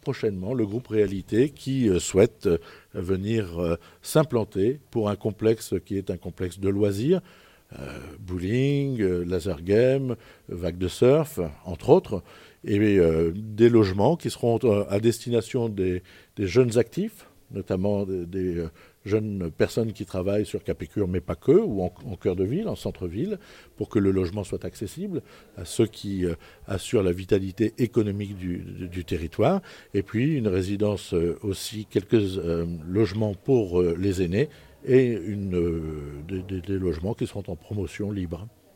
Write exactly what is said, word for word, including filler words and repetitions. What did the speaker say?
prochainement le groupe Réalité qui euh, souhaite euh, venir euh, s'implanter pour un complexe qui est un complexe de loisirs, euh, bowling, euh, laser game, vague de surf, entre autres, et euh, des logements qui seront euh, à destination des, des jeunes actifs, notamment des, des euh, jeunes personnes qui travaillent sur Capécure, mais pas que, ou en, en cœur de ville, en centre-ville, pour que le logement soit accessible à ceux qui euh, assurent la vitalité économique du, du, du territoire. Et puis une résidence euh, aussi, quelques euh, logements pour euh, les aînés et une, euh, des, des, des logements qui seront en promotion libre.